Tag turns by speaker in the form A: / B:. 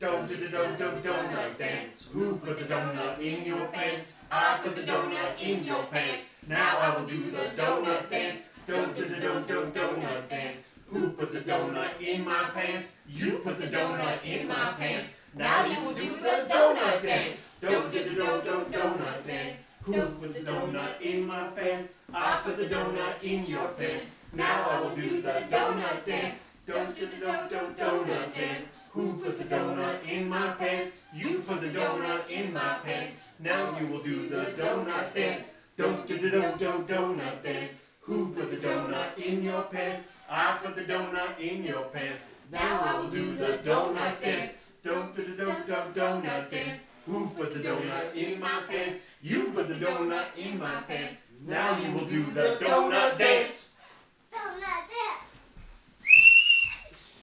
A: Don't do the donut dance. Who put the donut in your pants? I put the donut in your pants. Now I will do the donut dance. Don't do the donut dance. Who put the donut in my pants? You put the donut in my pants. Now you will do the donut dance. Don't do the donut dance. Who put the donut in my pants? I put the donut in your pants. Now I will do the donut dance. Don't do the donut dance. Who put the donut in my pants? You put the donut in my pants. Now you will do the donut dance. Don't do the donut dance. Who put the donut in your pants? I put the donut in your pants. Now I will do the donut dance.